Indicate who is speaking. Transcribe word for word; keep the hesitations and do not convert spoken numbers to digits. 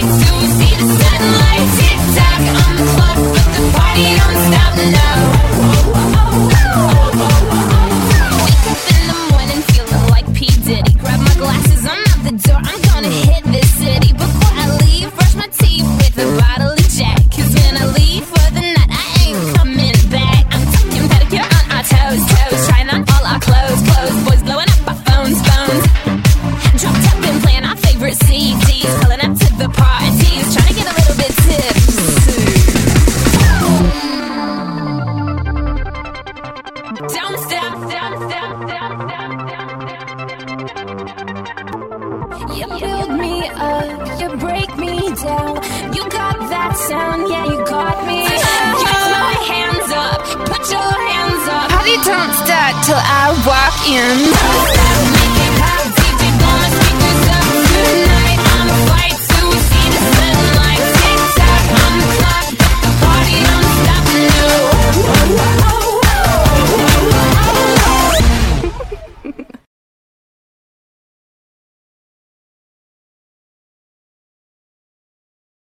Speaker 1: You build me up, you break me down. You got that sound, yeah, you got me. Use my hands up, put your hands up.
Speaker 2: Party don't start till I walk in.